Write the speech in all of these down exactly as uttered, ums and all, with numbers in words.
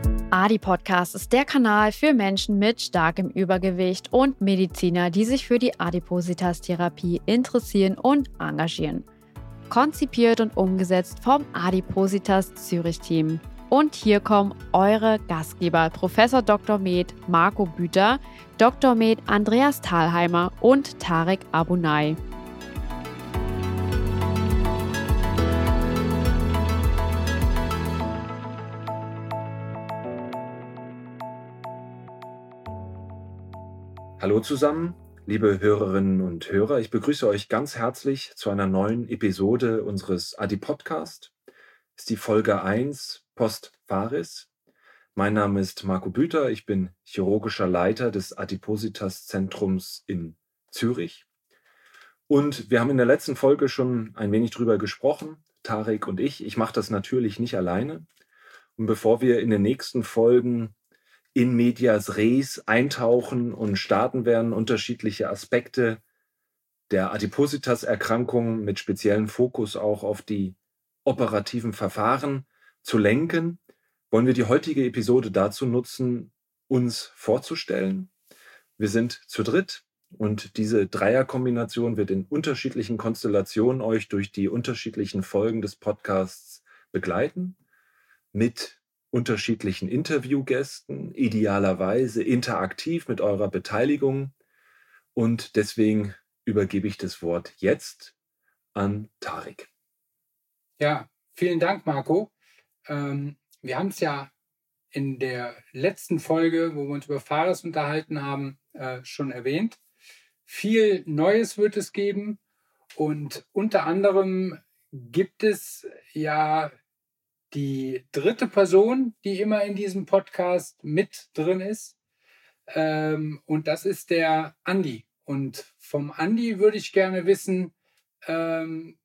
Adi Podcast ist der Kanal für Menschen mit starkem Übergewicht und Mediziner, die sich für die Adipositas-Therapie interessieren und engagieren. Konzipiert und umgesetzt vom Adipositas Zürich-Team. Und hier kommen eure Gastgeber Professor Doktor Med Marco Büter, Doktor Med Andreas Thalheimer und Tarek Abunay. Hallo zusammen, liebe Hörerinnen und Hörer. Ich begrüße euch ganz herzlich zu einer neuen Episode unseres Adi-Podcast. Das ist die Folge eins, Post Varis. Mein Name ist Marco Büter, ich bin chirurgischer Leiter des Adipositas-Zentrums in Zürich. Und wir haben in der letzten Folge schon ein wenig drüber gesprochen, Tarek und ich. Ich mache das natürlich nicht alleine. Und bevor wir in den nächsten Folgen in medias res eintauchen und starten werden, unterschiedliche Aspekte der Adipositas-Erkrankung mit speziellem Fokus auch auf die operativen Verfahren zu lenken, wollen wir die heutige Episode dazu nutzen, uns vorzustellen. Wir sind zu dritt und diese Dreierkombination wird in unterschiedlichen Konstellationen euch durch die unterschiedlichen Folgen des Podcasts begleiten, mit unterschiedlichen Interviewgästen, idealerweise interaktiv mit eurer Beteiligung. Und deswegen übergebe ich das Wort jetzt an Tarek. Ja, vielen Dank, Marco. Ähm, wir haben es ja in der letzten Folge, wo wir uns über Varis unterhalten haben, äh, schon erwähnt. Viel Neues wird es geben und unter anderem gibt es ja die dritte Person, die immer in diesem Podcast mit drin ist. Ähm, und das ist der Andi. Und vom Andi würde ich gerne wissen, ähm,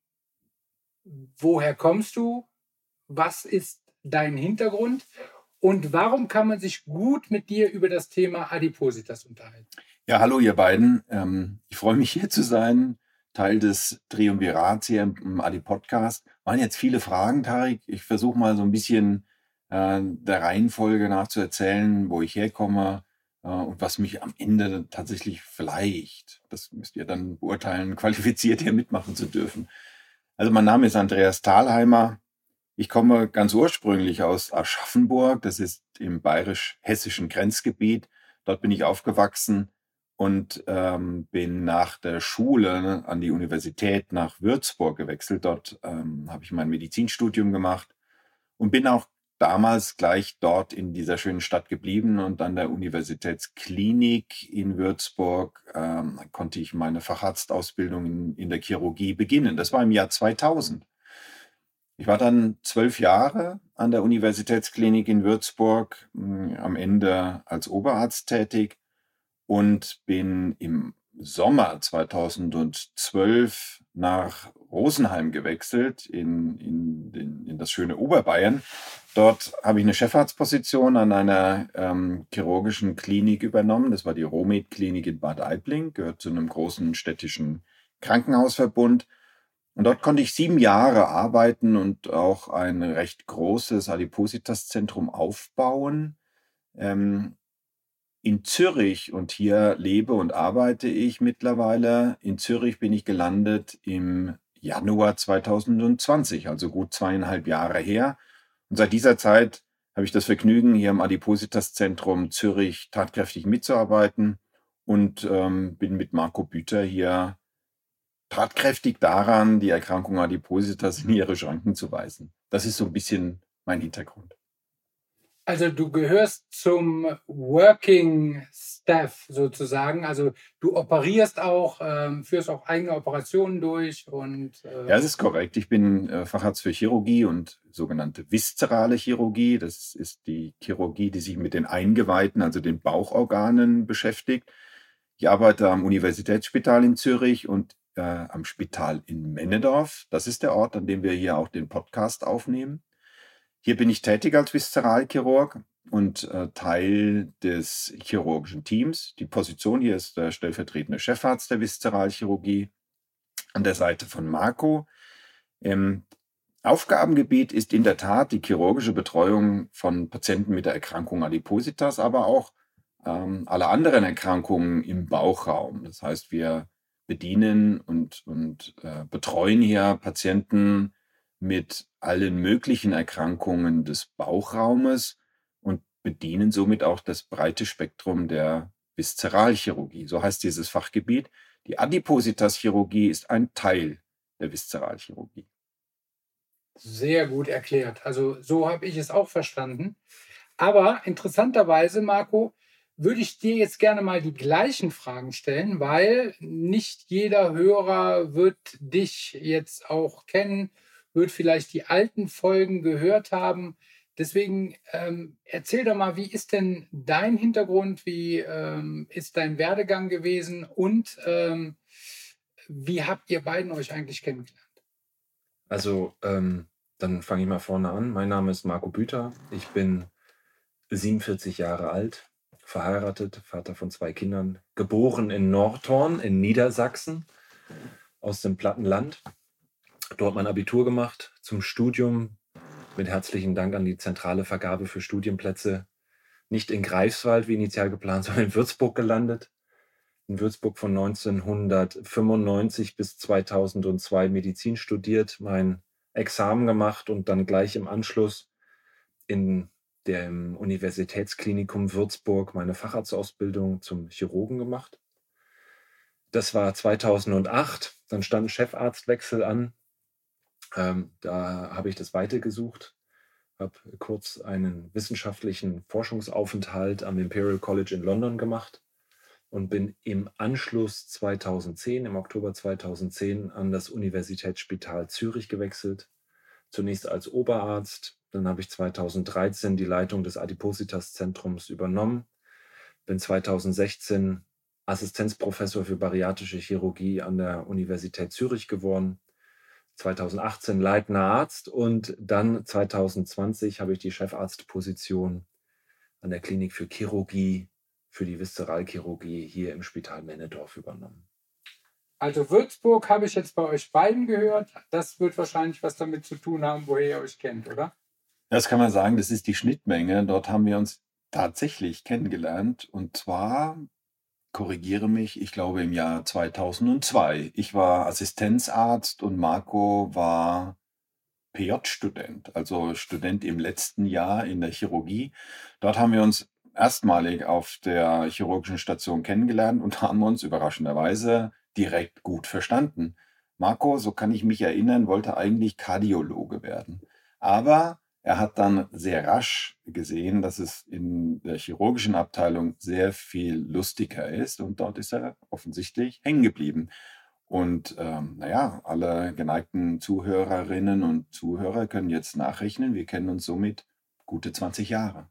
woher kommst du? Was ist dein Hintergrund? Und warum kann man sich gut mit dir über das Thema Adipositas unterhalten? Ja, hallo ihr beiden. Ähm, ich freue mich hier zu sein, Teil des Triumvirats hier im Adi-Podcast. Waren jetzt viele Fragen, Tarek. Ich versuche mal so ein bisschen äh, der Reihenfolge nach zu erzählen, wo ich herkomme äh, und was mich am Ende tatsächlich vielleicht, das müsst ihr dann beurteilen, qualifiziert hier mitmachen zu dürfen. Also mein Name ist Andreas Thalheimer. Ich komme ganz ursprünglich aus Aschaffenburg. Das ist im bayerisch-hessischen Grenzgebiet. Dort bin ich aufgewachsen und ähm, bin nach der Schule an die Universität nach Würzburg gewechselt. Dort ähm, habe ich mein Medizinstudium gemacht und bin auch damals gleich dort in dieser schönen Stadt geblieben. Und an der Universitätsklinik in Würzburg ähm, konnte ich meine Facharztausbildung in, in der Chirurgie beginnen. Das war im Jahr zweitausend. Ich war dann zwölf Jahre an der Universitätsklinik in Würzburg, mh, am Ende als Oberarzt tätig und bin im Sommer zweitausendzwölf nach Rosenheim gewechselt in, in, in, in das schöne Oberbayern. Dort habe ich eine Chefarztposition an einer ähm, chirurgischen Klinik übernommen. Das war die Romed-Klinik in Bad Aibling, gehört zu einem großen städtischen Krankenhausverbund. Und dort konnte ich sieben Jahre arbeiten und auch ein recht großes Adipositas-Zentrum aufbauen. Ähm, in Zürich, und hier lebe und arbeite ich mittlerweile, in Zürich bin ich gelandet im Januar zweitausendzwanzig, also gut zweieinhalb Jahre her. Und seit dieser Zeit habe ich das Vergnügen, hier im Adipositas-Zentrum Zürich tatkräftig mitzuarbeiten und ähm, bin mit Marco Büter hier tatkräftig daran, die Erkrankung Adipositas in ihre Schranken zu weisen. Das ist so ein bisschen mein Hintergrund. Also du gehörst zum Working Staff sozusagen. Also du operierst auch, ähm, führst auch eigene Operationen durch. Und, äh ja, das ist korrekt. Ich bin äh, Facharzt für Chirurgie und sogenannte viszerale Chirurgie. Das ist die Chirurgie, die sich mit den Eingeweiden, also den Bauchorganen beschäftigt. Ich arbeite am Universitätsspital in Zürich und äh, am Spital in Männedorf. Das ist der Ort, an dem wir hier auch den Podcast aufnehmen. Hier bin ich tätig als Viszeralchirurg und äh, Teil des chirurgischen Teams. Die Position hier ist der stellvertretende Chefarzt der Viszeralchirurgie an der Seite von Marco. Ähm, Aufgabengebiet ist in der Tat die chirurgische Betreuung von Patienten mit der Erkrankung Adipositas, aber auch ähm, alle anderen Erkrankungen im Bauchraum. Das heißt, wir bedienen und, und äh, betreuen hier Patienten mit allen möglichen Erkrankungen des Bauchraumes und bedienen somit auch das breite Spektrum der Viszeralchirurgie. So heißt dieses Fachgebiet. Die Adipositas-Chirurgie ist ein Teil der Viszeralchirurgie. Sehr gut erklärt. Also so habe ich es auch verstanden. Aber interessanterweise, Marco, würde ich dir jetzt gerne mal die gleichen Fragen stellen, weil nicht jeder Hörer wird dich jetzt auch kennen, wird vielleicht die alten Folgen gehört haben. Deswegen ähm, erzähl doch mal, wie ist denn dein Hintergrund, wie ähm, ist dein Werdegang gewesen und ähm, wie habt ihr beiden euch eigentlich kennengelernt? Also, ähm, dann fange ich mal vorne an. Mein Name ist Marco Büter. Ich bin siebenundvierzig Jahre alt, verheiratet, Vater von zwei Kindern, geboren in Nordhorn in Niedersachsen aus dem Plattenland. Dort mein Abitur gemacht, zum Studium mit herzlichen Dank an die zentrale Vergabe für Studienplätze nicht in Greifswald wie initial geplant, sondern in Würzburg gelandet. In Würzburg von neunzehnhundertfünfundneunzig bis zweitausendzwei Medizin studiert, mein Examen gemacht und dann gleich im Anschluss in dem Universitätsklinikum Würzburg meine Facharztausbildung zum Chirurgen gemacht. Das war zweitausendacht, dann stand ein Chefarztwechsel an. Ähm, da habe ich das weitergesucht, habe kurz einen wissenschaftlichen Forschungsaufenthalt am Imperial College in London gemacht und bin im Anschluss zweitausendzehn, im Oktober zweitausendzehn, an das Universitätsspital Zürich gewechselt. Zunächst als Oberarzt, dann habe ich zweitausenddreizehn die Leitung des Adipositas-Zentrums übernommen, bin zweitausendsechzehn Assistenzprofessor für bariatrische Chirurgie an der Universität Zürich geworden, zweitausendachtzehn leitender Arzt und dann zweitausendzwanzig habe ich die Chefarztposition an der Klinik für Chirurgie, für die Viszeralchirurgie hier im Spital Männedorf übernommen. Also Würzburg habe ich jetzt bei euch beiden gehört. Das wird wahrscheinlich was damit zu tun haben, woher ihr euch kennt, oder? Das kann man sagen, das ist die Schnittmenge. Dort haben wir uns tatsächlich kennengelernt und zwar, korrigiere mich, ich glaube im Jahr zweitausendzwei. Ich war Assistenzarzt und Marco war P J-Student, also Student im letzten Jahr in der Chirurgie. Dort haben wir uns erstmalig auf der chirurgischen Station kennengelernt und haben uns überraschenderweise direkt gut verstanden. Marco, so kann ich mich erinnern, wollte eigentlich Kardiologe werden. Aber er hat dann sehr rasch gesehen, dass es in der chirurgischen Abteilung sehr viel lustiger ist und dort ist er offensichtlich hängen geblieben. Und ähm, naja, alle geneigten Zuhörerinnen und Zuhörer können jetzt nachrechnen, wir kennen uns somit gute zwanzig Jahre.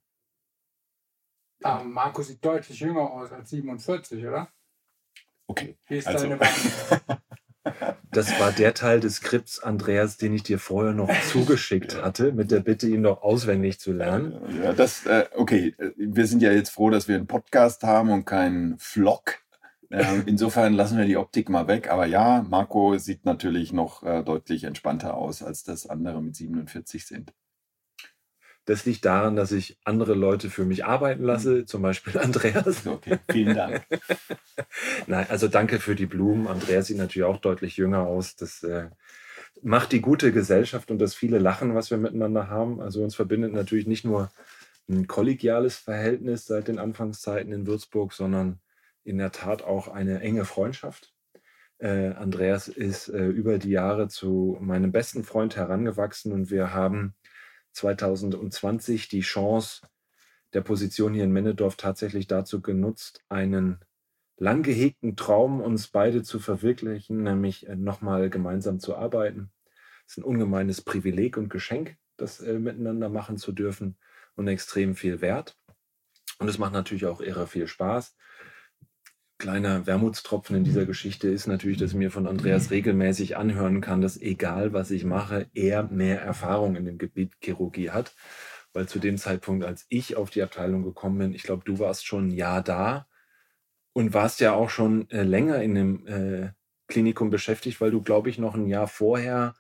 Ah, Marco sieht deutlich jünger aus als siebenundvierzig, oder? Okay, Wie ist also deine Wahrnehmung? Das war der Teil des Skripts, Andreas, den ich dir vorher noch zugeschickt hatte, mit der Bitte, ihn noch auswendig zu lernen. Ja, das, äh, okay, wir sind ja jetzt froh, dass wir einen Podcast haben und keinen Vlog. Ähm, insofern lassen wir die Optik mal weg. Aber ja, Marco sieht natürlich noch äh, deutlich entspannter aus, als das andere mit siebenundvierzig sind. Das liegt daran, dass ich andere Leute für mich arbeiten lasse, zum Beispiel Andreas. Okay, vielen Dank. Nein, also danke für die Blumen. Andreas sieht natürlich auch deutlich jünger aus. Das äh, macht die gute Gesellschaft und das viele Lachen, was wir miteinander haben. Also uns verbindet natürlich nicht nur ein kollegiales Verhältnis seit den Anfangszeiten in Würzburg, sondern in der Tat auch eine enge Freundschaft. Äh, Andreas ist äh, über die Jahre zu meinem besten Freund herangewachsen und wir haben zweitausendzwanzig die Chance der Position hier in Männedorf tatsächlich dazu genutzt, einen lang gehegten Traum uns beide zu verwirklichen, nämlich äh, nochmal gemeinsam zu arbeiten. Es ist ein ungemeines Privileg und Geschenk, das äh, miteinander machen zu dürfen und extrem viel wert. Und es macht natürlich auch irre viel Spaß. Kleiner Wermutstropfen in dieser Geschichte ist natürlich, dass ich mir von Andreas regelmäßig anhören kann, dass egal was ich mache, er mehr Erfahrung in dem Gebiet Chirurgie hat. Weil zu dem Zeitpunkt, als ich auf die Abteilung gekommen bin, ich glaube, du warst schon ein Jahr da und warst ja auch schon äh, länger in dem äh, Klinikum beschäftigt, weil du, glaube ich, noch ein Jahr vorher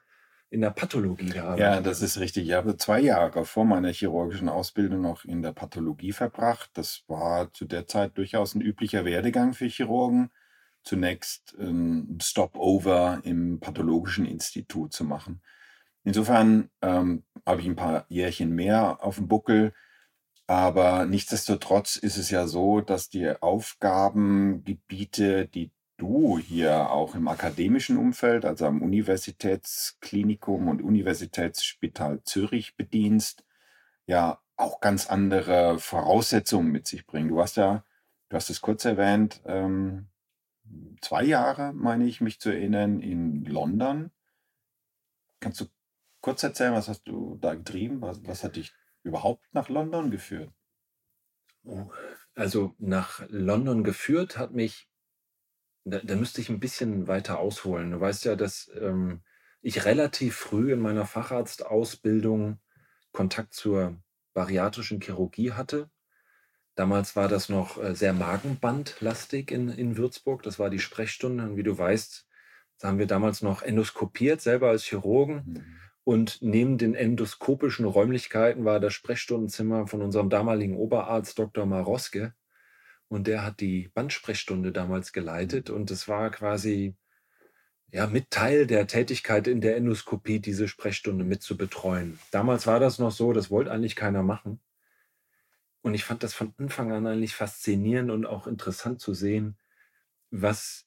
in der Pathologie gearbeitet. Ja, das ist richtig. Ich habe zwei Jahre vor meiner chirurgischen Ausbildung noch in der Pathologie verbracht. Das war zu der Zeit durchaus ein üblicher Werdegang für Chirurgen, zunächst ein Stopover im Pathologischen Institut zu machen. Insofern ähm, habe ich ein paar Jährchen mehr auf dem Buckel, aber nichtsdestotrotz ist es ja so, dass die Aufgabengebiete, die du hier auch im akademischen Umfeld, also am Universitätsklinikum und Universitätsspital Zürich bedienst, ja auch ganz andere Voraussetzungen mit sich bringen. Du warst ja, du hast es kurz erwähnt, ähm, zwei Jahre, meine ich, mich zu erinnern, in London. Kannst du kurz erzählen, was hast du da getrieben? Was, was hat dich überhaupt nach London geführt? Oh, also nach London geführt hat mich, da, da müsste ich ein bisschen weiter ausholen. Du weißt ja, dass ähm, ich relativ früh in meiner Facharztausbildung Kontakt zur bariatrischen Chirurgie hatte. Damals war das noch äh, sehr magenbandlastig in, in Würzburg. Das war die Sprechstunde. Und wie du weißt, da haben wir damals noch endoskopiert, selber als Chirurgen. Mhm. Und neben den endoskopischen Räumlichkeiten war das Sprechstundenzimmer von unserem damaligen Oberarzt Doktor Maroske. Und der hat die Bandsprechstunde damals geleitet. Und es war quasi ja, mit Teil der Tätigkeit in der Endoskopie, diese Sprechstunde mit zu betreuen. Damals war das noch so, das wollte eigentlich keiner machen. Und ich fand das von Anfang an eigentlich faszinierend und auch interessant zu sehen, was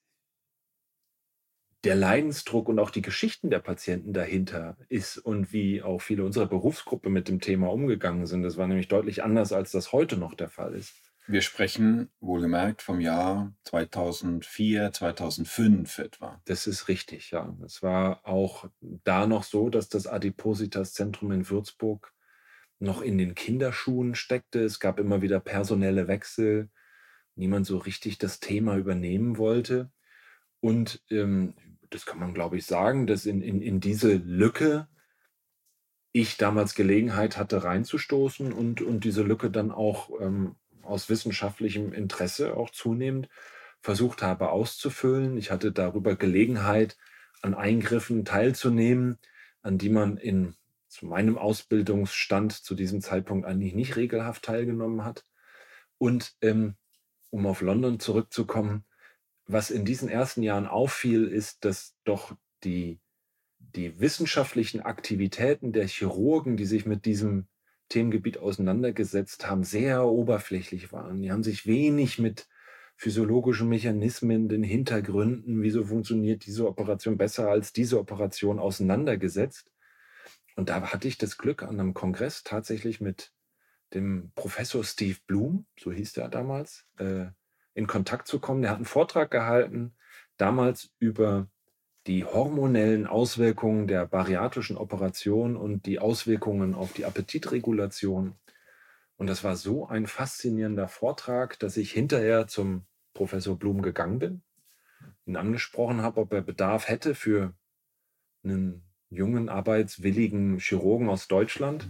der Leidensdruck und auch die Geschichten der Patienten dahinter ist und wie auch viele unserer Berufsgruppe mit dem Thema umgegangen sind. Das war nämlich deutlich anders, als das heute noch der Fall ist. Wir sprechen wohlgemerkt vom Jahr zweitausendvier, zweitausendfünf etwa. Das ist richtig, ja. Es war auch da noch so, dass das Adipositas-Zentrum in Würzburg noch in den Kinderschuhen steckte. Es gab immer wieder personelle Wechsel. Niemand so richtig das Thema übernehmen wollte. Und ähm, das kann man, glaube ich, sagen, dass in, in, in diese Lücke ich damals Gelegenheit hatte, reinzustoßen und, und diese Lücke dann auch ähm, aus wissenschaftlichem Interesse auch zunehmend versucht habe auszufüllen. Ich hatte darüber Gelegenheit, an Eingriffen teilzunehmen, an die man in zu meinem Ausbildungsstand zu diesem Zeitpunkt eigentlich nicht regelhaft teilgenommen hat. Und ähm, um auf London zurückzukommen, was in diesen ersten Jahren auffiel, ist, dass doch die, die wissenschaftlichen Aktivitäten der Chirurgen, die sich mit diesem Themengebiet auseinandergesetzt haben, sehr oberflächlich waren. Die haben sich wenig mit physiologischen Mechanismen, den Hintergründen, wieso funktioniert diese Operation besser als diese Operation, auseinandergesetzt. Und da hatte ich das Glück, an einem Kongress tatsächlich mit dem Professor Steve Bloom, so hieß der damals, äh, in Kontakt zu kommen. Der hat einen Vortrag gehalten, damals über die hormonellen Auswirkungen der bariatrischen Operation und die Auswirkungen auf die Appetitregulation. Und das war so ein faszinierender Vortrag, dass ich hinterher zum Professor Blum gegangen bin, ihn angesprochen habe, ob er Bedarf hätte für einen jungen, arbeitswilligen Chirurgen aus Deutschland.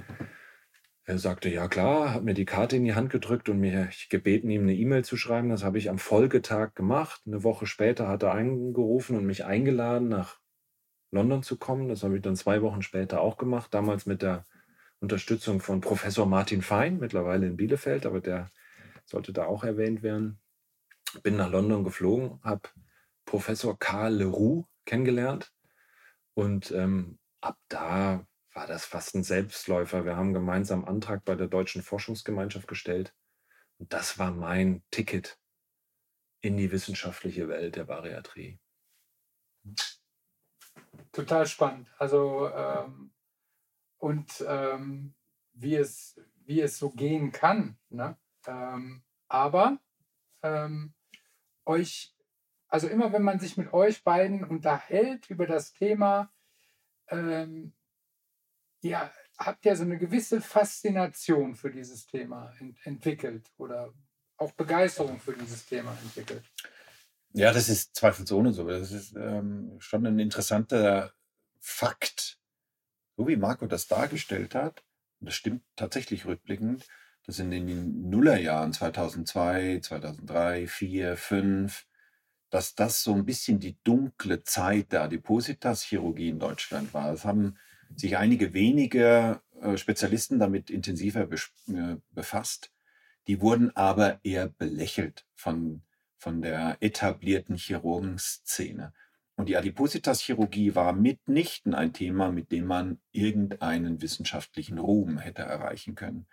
Er sagte, ja klar, hat mir die Karte in die Hand gedrückt und mir gebeten, ihm eine E-Mail zu schreiben. Das habe ich am Folgetag gemacht. Eine Woche später hat er angerufen und mich eingeladen, nach London zu kommen. Das habe ich dann zwei Wochen später auch gemacht, damals mit der Unterstützung von Professor Martin Fein, mittlerweile in Bielefeld, aber der sollte da auch erwähnt werden. Bin nach London geflogen, habe Professor Karl Leroux kennengelernt und ähm, ab da war das fast ein Selbstläufer. Wir haben gemeinsam einen Antrag bei der Deutschen Forschungsgemeinschaft gestellt. Und das war mein Ticket in die wissenschaftliche Welt der Bariatrie. Total spannend. Also ähm, und ähm, wie, es, wie es so gehen kann. Ne? Ähm, aber ähm, euch, also immer wenn man sich mit euch beiden unterhält über das Thema, ähm, ja, habt ihr so eine gewisse Faszination für dieses Thema ent entwickelt oder auch Begeisterung für dieses Thema entwickelt? Ja, das ist zweifelsohne so. Das ist ähm, schon ein interessanter Fakt, so wie Marco das dargestellt hat. Und das stimmt tatsächlich rückblickend, dass in den Nullerjahren zweitausendzwei, zweitausenddrei, zweitausendvier, zweitausendfünf dass das so ein bisschen die dunkle Zeit der Adipositas-Chirurgie in Deutschland war. Es haben sich einige wenige äh, Spezialisten damit intensiver bes- äh, befasst. Die wurden aber eher belächelt von, von der etablierten Chirurgenszene. Und die Adipositas-Chirurgie war mitnichten ein Thema, mit dem man irgendeinen wissenschaftlichen Ruhm hätte erreichen können.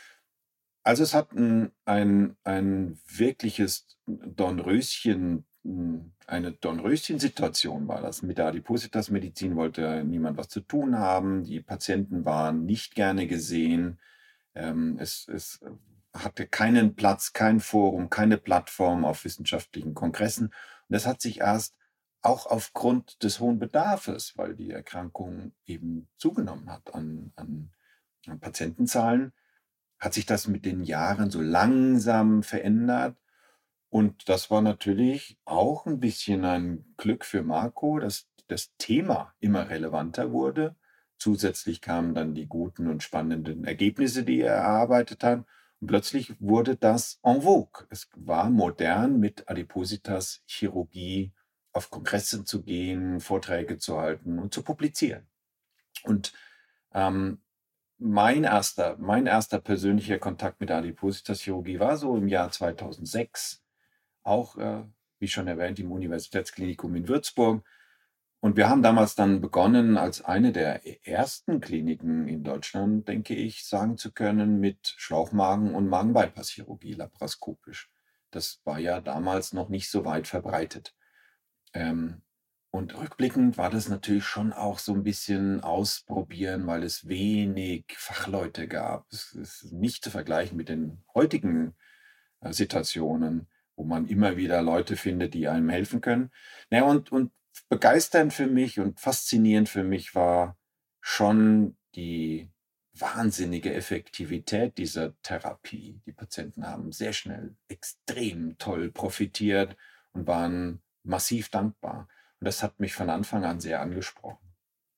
Also es hat ein, ein, ein wirkliches Dornröschen, eine Dornröschen-Situation war das. Mit der Adipositas-Medizin wollte niemand was zu tun haben. Die Patienten waren nicht gerne gesehen. Ähm, es, es hatte keinen Platz, kein Forum, keine Plattform auf wissenschaftlichen Kongressen. Und das hat sich erst auch aufgrund des hohen Bedarfs, weil die Erkrankung eben zugenommen hat an, an, an Patientenzahlen, hat sich das mit den Jahren so langsam verändert. Und das war natürlich auch ein bisschen ein Glück für Marco, dass das Thema immer relevanter wurde. Zusätzlich kamen dann die guten und spannenden Ergebnisse, die er erarbeitet hat. Und plötzlich wurde das en vogue. Es war modern, mit Adipositas Chirurgie auf Kongresse zu gehen, Vorträge zu halten und zu publizieren. Und ähm, mein erster, mein erster persönlicher Kontakt mit der Adipositas-Chirurgie war so im Jahr zweitausendsechs, auch, äh, wie schon erwähnt, im Universitätsklinikum in Würzburg. Und wir haben damals dann begonnen, als eine der ersten Kliniken in Deutschland, denke ich, sagen zu können, mit Schlauchmagen- und Magenbypass-Chirurgie laparoskopisch. Das war ja damals noch nicht so weit verbreitet. Ähm, und rückblickend war das natürlich schon auch so ein bisschen ausprobieren, weil es wenig Fachleute gab. Es ist nicht zu vergleichen mit den heutigen äh, Situationen, wo man immer wieder Leute findet, die einem helfen können. Naja, und, und begeisternd für mich und faszinierend für mich war schon die wahnsinnige Effektivität dieser Therapie. Die Patienten haben sehr schnell extrem toll profitiert und waren massiv dankbar. Und das hat mich von Anfang an sehr angesprochen.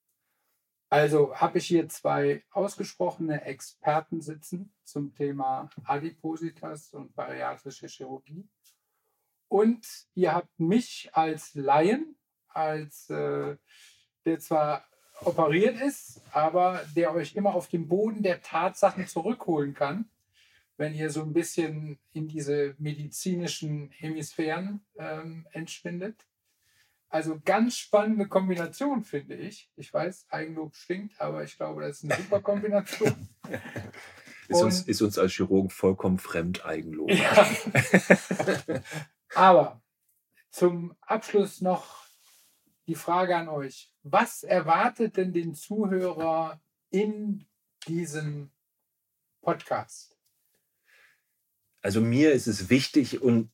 Also habe ich hier zwei ausgesprochene Experten sitzen zum Thema Adipositas und bariatrische Chirurgie. Und ihr habt mich als Laien, als äh, der zwar operiert ist, aber der euch immer auf den Boden der Tatsachen zurückholen kann, wenn ihr so ein bisschen in diese medizinischen Hemisphären ähm, entschwindet. Also ganz spannende Kombination, finde ich. Ich weiß, Eigenlob stinkt, aber ich glaube, das ist eine super Kombination. Ist uns, ist uns als Chirurgen vollkommen fremd, Eigenlob. Ja. Aber zum Abschluss noch die Frage an euch. Was erwartet denn den Zuhörer in diesem Podcast? Also mir ist es wichtig, und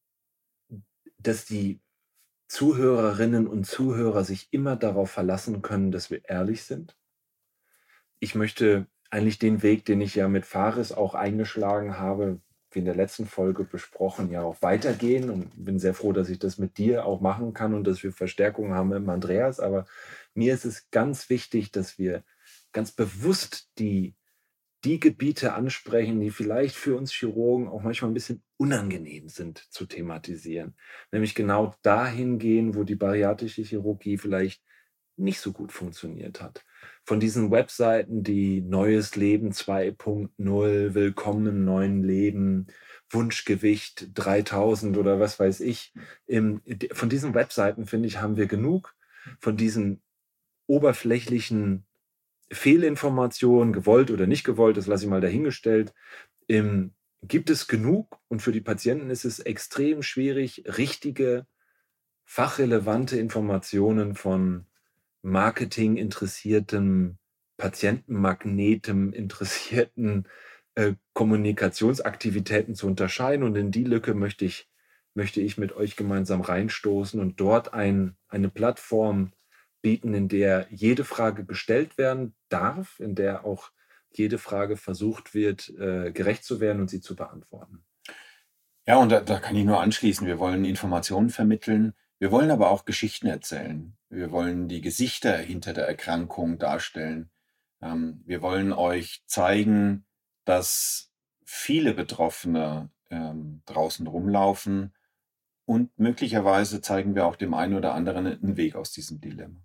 dass die Zuhörerinnen und Zuhörer sich immer darauf verlassen können, dass wir ehrlich sind. Ich möchte eigentlich den Weg, den ich ja mit Faris auch eingeschlagen habe, wie in der letzten Folge besprochen, ja auch weitergehen, und bin sehr froh, dass ich das mit dir auch machen kann und dass wir Verstärkung haben mit Andreas. Aber mir ist es ganz wichtig, dass wir ganz bewusst die, die Gebiete ansprechen, die vielleicht für uns Chirurgen auch manchmal ein bisschen unangenehm sind zu thematisieren. Nämlich genau dahin gehen, wo die bariatrische Chirurgie vielleicht nicht so gut funktioniert hat. Von diesen Webseiten, die Neues Leben zwei Punkt null, Willkommen im neuen Leben, Wunschgewicht dreitausend oder was weiß ich. Im, von diesen Webseiten, finde ich, haben wir genug. Von diesen oberflächlichen Fehlinformationen, gewollt oder nicht gewollt, das lasse ich mal dahingestellt, ähm, gibt es genug. Und für die Patienten ist es extrem schwierig, richtige, fachrelevante Informationen von Marketing interessiertem, Patientenmagnetem interessierten äh, Kommunikationsaktivitäten zu unterscheiden. Und in die Lücke möchte ich, möchte ich mit euch gemeinsam reinstoßen und dort ein, eine Plattform bieten, in der jede Frage gestellt werden darf, in der auch jede Frage versucht wird, äh, gerecht zu werden und sie zu beantworten. Ja, und da, da kann ich nur anschließen. Wir wollen Informationen vermitteln. Wir wollen aber auch Geschichten erzählen. Wir wollen die Gesichter hinter der Erkrankung darstellen. Ähm, wir wollen euch zeigen, dass viele Betroffene ähm, draußen rumlaufen und möglicherweise zeigen wir auch dem einen oder anderen einen Weg aus diesem Dilemma.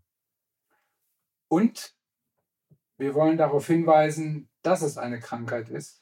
Und wir wollen darauf hinweisen, dass es eine Krankheit ist.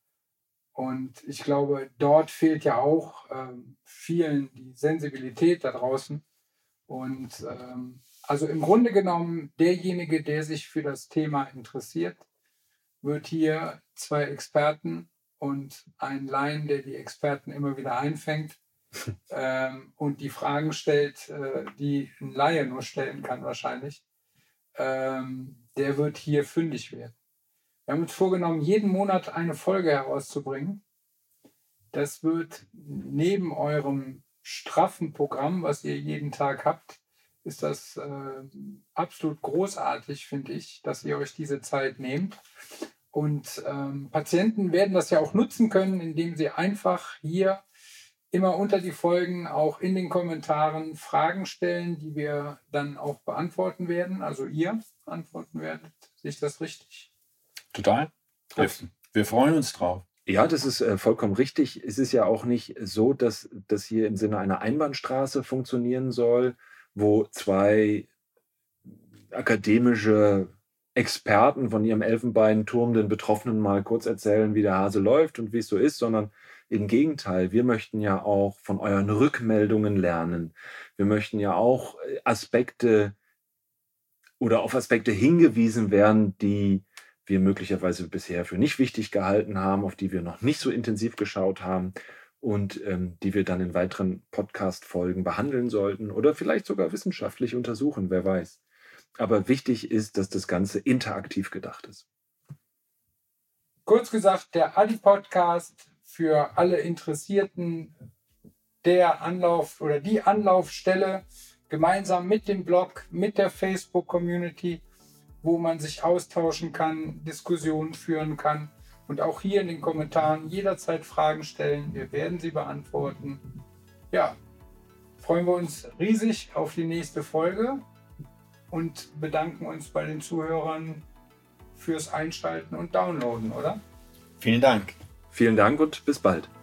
Und ich glaube, dort fehlt ja auch ähm, vielen die Sensibilität da draußen. Und ähm, also im Grunde genommen, derjenige, der sich für das Thema interessiert, wird hier zwei Experten und ein Laien, der die Experten immer wieder einfängt ähm, und die Fragen stellt, äh, die ein Laie nur stellen kann wahrscheinlich, ähm, der wird hier fündig werden. Wir haben uns vorgenommen, jeden Monat eine Folge herauszubringen. Das wird neben eurem straffen Programm, was ihr jeden Tag habt, ist das äh, absolut großartig, finde ich, dass ihr euch diese Zeit nehmt. Und ähm, Patienten werden das ja auch nutzen können, indem sie einfach hier immer unter die Folgen auch in den Kommentaren Fragen stellen, die wir dann auch beantworten werden. Also ihr antworten werdet. Sehe ich das richtig? Total. Wir, wir freuen uns drauf. Ja, das ist äh, vollkommen richtig. Es ist ja auch nicht so, dass das hier im Sinne einer Einbahnstraße funktionieren soll, wo zwei akademische Experten von ihrem Elfenbeinturm den Betroffenen mal kurz erzählen, wie der Hase läuft und wie es so ist, sondern im Gegenteil, wir möchten ja auch von euren Rückmeldungen lernen. Wir möchten ja auch Aspekte oder auf Aspekte hingewiesen werden, die wir möglicherweise bisher für nicht wichtig gehalten haben, auf die wir noch nicht so intensiv geschaut haben und ähm, die wir dann in weiteren Podcast-Folgen behandeln sollten oder vielleicht sogar wissenschaftlich untersuchen, wer weiß. Aber wichtig ist, dass das Ganze interaktiv gedacht ist. Kurz gesagt, der Adi-Podcast für alle Interessierten, der Anlauf oder die Anlaufstelle gemeinsam mit dem Blog, mit der Facebook-Community, wo man sich austauschen kann, Diskussionen führen kann und auch hier in den Kommentaren jederzeit Fragen stellen. Wir werden sie beantworten. Ja, freuen wir uns riesig auf die nächste Folge und bedanken uns bei den Zuhörern fürs Einschalten und Downloaden, oder? Vielen Dank. Vielen Dank und bis bald.